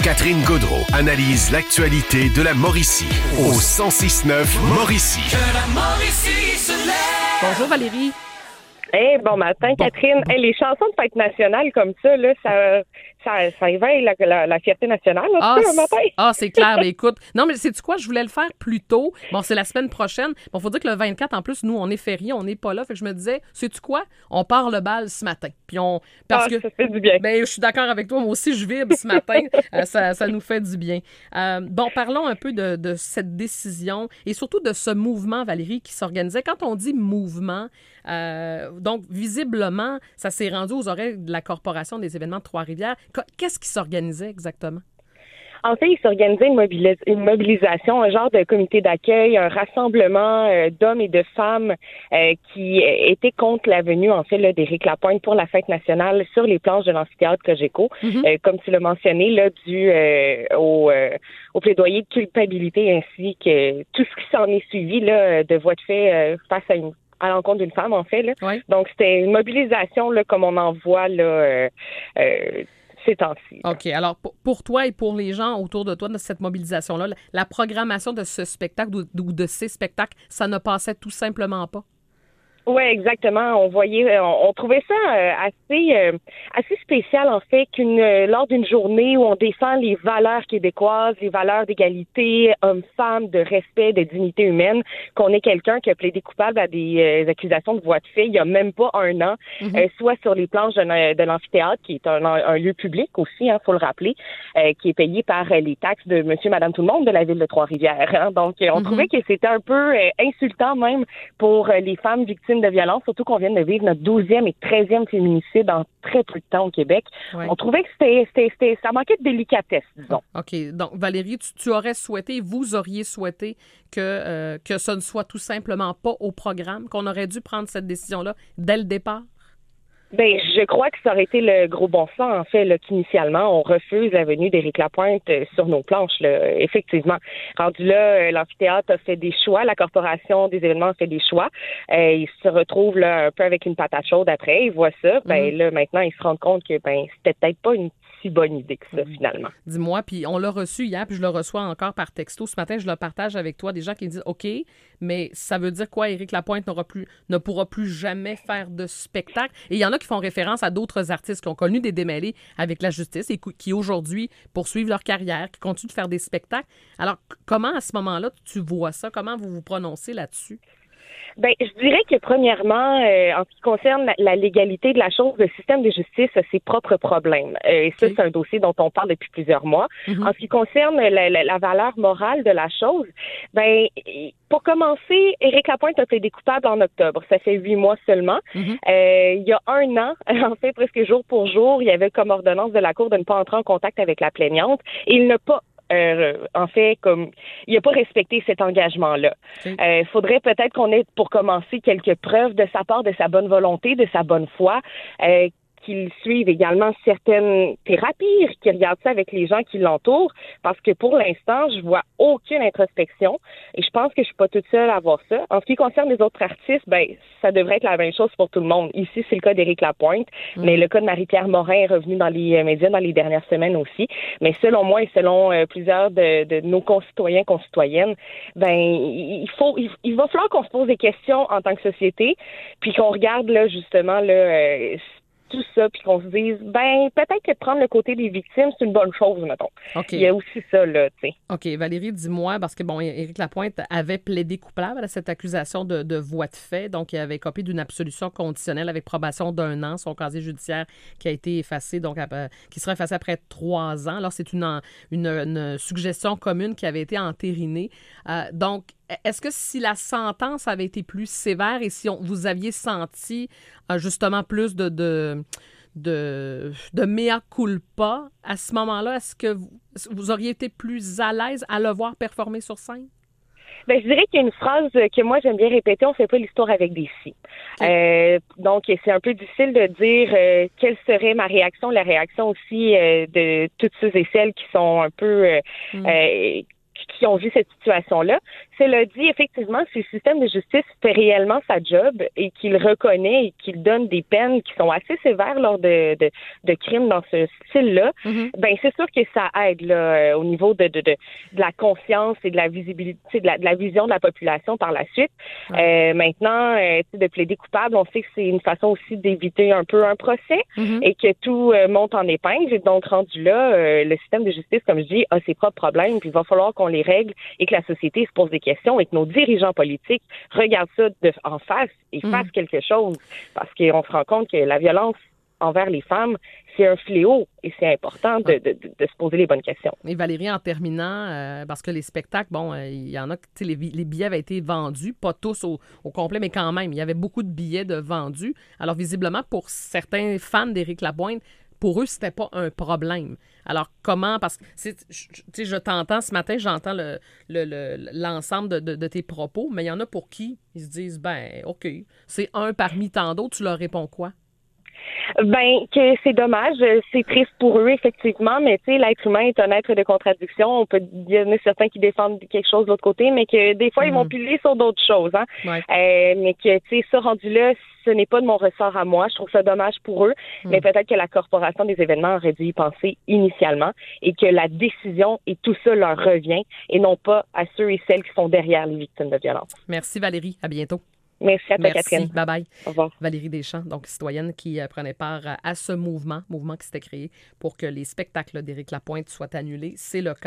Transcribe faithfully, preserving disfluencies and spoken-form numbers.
Catherine Gaudreault analyse l'actualité de la Mauricie au cent six neuf Mauricie. Que la Mauricie se lève. Bonjour Valérie. Hey, bon matin, Bon. Catherine. Hey, les chansons de fête nationale comme ça, là, ça, ça, ça éveille la, la, la fierté nationale, là, Ah, tu sais, un matin. c'est, ah, c'est clair. Mais écoute, non, mais sais-tu quoi? Je voulais le faire plus tôt. Bon, c'est la semaine prochaine. Bon, faut dire que le vingt-quatre, en plus, nous, on est férié, on n'est pas là. Fait que je me disais, sais-tu quoi? On part le bal ce matin. Puis on. Parce Ah, que. ça fait du bien. Ben, je suis d'accord avec toi. Moi aussi, je vibre ce matin. Euh, ça, ça nous fait du bien. Euh, bon, parlons un peu de, de cette décision et surtout de ce mouvement, Valérie, qui s'organisait. Quand on dit mouvement, euh, donc, visiblement, ça s'est rendu aux oreilles de la Corporation des événements de Trois-Rivières. Qu'est-ce qui s'organisait exactement? En fait, il s'organisait une, mobilis- une mobilisation, un genre de comité d'accueil, un rassemblement euh, d'hommes et de femmes euh, qui étaient contre la venue, en fait, là, d'Éric Lapointe pour la fête nationale sur les planches de l'amphithéâtre Cogeco. Mm-hmm. Euh, comme tu l'as mentionné, là, dû euh, au, euh, au plaidoyer de culpabilité ainsi que tout ce qui s'en est suivi là, de voies de fait euh, face à une à l'encontre d'une femme, en fait. Là. Oui. Donc, c'était une mobilisation là, comme on en voit là, euh, euh, ces temps-ci. OK. Alors, pour, pour toi et pour les gens autour de toi, de cette mobilisation-là, la, la programmation de ce spectacle ou, ou de ces spectacles, ça ne passait tout simplement pas? Oui, exactement. On voyait, on, on trouvait ça euh, assez, euh, assez spécial en fait qu'une euh, lors d'une journée où on défend les valeurs québécoises, les valeurs d'égalité, hommes-femmes, de respect, de dignité humaine, qu'on ait quelqu'un qui a plaidé coupable à des euh, accusations de voies de fait il y a même pas un an, mm-hmm. euh, soit sur les planches de, de l'amphithéâtre, qui est un, un lieu public aussi, hein, faut le rappeler, euh, qui est payé par euh, les taxes de Monsieur, Madame, tout le monde de la ville de Trois-Rivières. Hein. Donc, euh, on mm-hmm. trouvait que c'était un peu euh, insultant même pour euh, les femmes victimes de violence, surtout qu'on vient de vivre notre douzième et treizième féminicide en très peu de temps au Québec. Ouais. On trouvait que c'était, c'était, c'était, ça manquait de délicatesse, disons. OK. Donc, Valérie, tu, tu aurais souhaité, vous auriez souhaité que, euh, que ce ne soit tout simplement pas au programme, qu'on aurait dû prendre cette décision-là dès le départ? Ben, je crois que ça aurait été le gros bon sens, en fait, là, qu'initialement, on refuse la venue d'Éric Lapointe euh, sur nos planches, là, effectivement. Rendu là, euh, l'amphithéâtre a fait des choix, la Corporation des événements a fait des choix. Euh, ils se retrouvent là un peu avec une patate chaude après, ils voient ça, ben mm-hmm. là, maintenant, ils se rendent compte que ben c'était peut-être pas une si bonne idée que ça, mmh. finalement. Dis-moi, puis on l'a reçu hier, puis je le reçois encore par texto. Ce matin, je le partage avec toi, des gens qui me disent « OK, mais ça veut dire quoi? Éric Lapointe n'aura plus, ne pourra plus jamais faire de spectacle. » Et il y en a qui font référence à d'autres artistes qui ont connu des démêlés avec la justice et qui, aujourd'hui, poursuivent leur carrière, qui continuent de faire des spectacles. Alors, comment, à ce moment-là, tu vois ça? Comment vous vous prononcez là-dessus? Ben, je dirais que premièrement, euh, en ce qui concerne la, la légalité de la chose, le système de justice a ses propres problèmes. Euh, et ça, okay. c'est un dossier dont on parle depuis plusieurs mois. Mm-hmm. En ce qui concerne la, la, la valeur morale de la chose, ben, pour commencer, Éric Lapointe a plaidé coupable en octobre. Ça fait huit mois seulement. Mm-hmm. Euh, il y a un an, en fait, presque jour pour jour, il y avait comme ordonnance de la Cour de ne pas entrer en contact avec la plaignante et il n'a pas Euh, en fait, comme il n'a pas respecté cet engagement-là. Il okay. euh, faudrait peut-être qu'on ait, pour commencer, quelques preuves de sa part, de sa bonne volonté, de sa bonne foi, euh, qu'il suive également certaines thérapies, qu'il regarde ça avec les gens qui l'entourent, parce que pour l'instant, je vois aucune introspection et je pense que je suis pas toute seule à voir ça. En ce qui concerne les autres artistes, ben ça devrait être la même chose pour tout le monde. Ici, c'est le cas d'Éric Lapointe, mmh. mais le cas de Marie-Pierre Morin est revenu dans les médias dans les dernières semaines aussi. Mais selon moi et selon euh, plusieurs de, de nos concitoyens, concitoyennes, ben il faut, il, il va falloir qu'on se pose des questions en tant que société, puis qu'on regarde là justement là. Euh, tout ça, puis qu'on se dise, ben, peut-être que de prendre le côté des victimes, c'est une bonne chose, mettons. Okay. Il y a aussi ça, là, tu sais. OK. Valérie, dis-moi, parce que, bon, Éric Lapointe avait plaidé coupable à cette accusation de, de voies de fait, donc il avait copié d'une absolution conditionnelle avec probation d'un an, son casier judiciaire qui a été effacé, donc, euh, qui sera effacé après trois ans. Alors, c'est une, une, une suggestion commune qui avait été entérinée. Euh, donc, est-ce que si la sentence avait été plus sévère et si on, vous aviez senti euh, justement plus de, de, de, de mea culpa, à ce moment-là, est-ce que vous, vous auriez été plus à l'aise à le voir performer sur scène? Ben, je dirais qu'il y a une phrase que moi, j'aime bien répéter, on fait pas l'histoire avec des si. Okay. Euh, donc, c'est un peu difficile de dire euh, quelle serait ma réaction, la réaction aussi euh, de toutes ceux et celles qui sont un peu... Euh, mm. euh, qui ont vu cette situation-là. Cela dit, effectivement, si le système de justice fait réellement sa job et qu'il reconnaît et qu'il donne des peines qui sont assez sévères lors de, de, de crimes dans ce style-là, mm-hmm. ben c'est sûr que ça aide là, au niveau de, de, de, de la conscience et de la visibilité, de la, de la vision de la population par la suite. Ouais. Euh, maintenant, euh, de plaider coupable, on sait que c'est une façon aussi d'éviter un peu un procès mm-hmm. et que tout euh, monte en épingle. Et donc, rendu là, euh, le système de justice, comme je dis, a ses propres problèmes, puis il va falloir qu'on les règle et que la société se pose des questions et que nos dirigeants politiques regardent ça de, en face et mmh. fassent quelque chose. Parce qu'on se rend compte que la violence envers les femmes, c'est un fléau et c'est important de, de, de, de se poser les bonnes questions. Et Valérie, en terminant, euh, parce que les spectacles, bon, il euh, y en a, tu sais, les, les billets avaient été vendus, pas tous au, au complet, mais quand même, il y avait beaucoup de billets de vendus. Alors, visiblement, pour certains fans d'Éric Lapointe, pour eux, c'était pas un problème. Alors, comment... Parce que, tu sais, je t'entends ce matin, j'entends le, le, le, l'ensemble de, de, de tes propos, mais il y en a pour qui ils se disent, ben, OK, c'est un parmi tant d'autres, tu leur réponds quoi? Ben, que c'est dommage, c'est triste pour eux, effectivement, mais tu sais, l'être humain est un être de contradiction. On peut il y en a certains qui défendent quelque chose de l'autre côté, mais que des fois, mmh. ils vont piler sur d'autres choses, hein. Ouais. Euh, mais que, tu sais, ça, rendu là, ce n'est pas de mon ressort à moi. Je trouve ça dommage pour eux, mmh. mais peut-être que la corporation des événements aurait dû y penser initialement et que la décision et tout ça leur revient et non pas à ceux et celles qui sont derrière les victimes de violence. Merci Valérie, à bientôt. Merci à toi, Merci. Catherine. Bye-bye. Au revoir. Valérie Deschamps, donc citoyenne qui euh, prenait part à, à ce mouvement, mouvement qui s'était créé pour que les spectacles d'Éric Lapointe soient annulés. C'est le cas.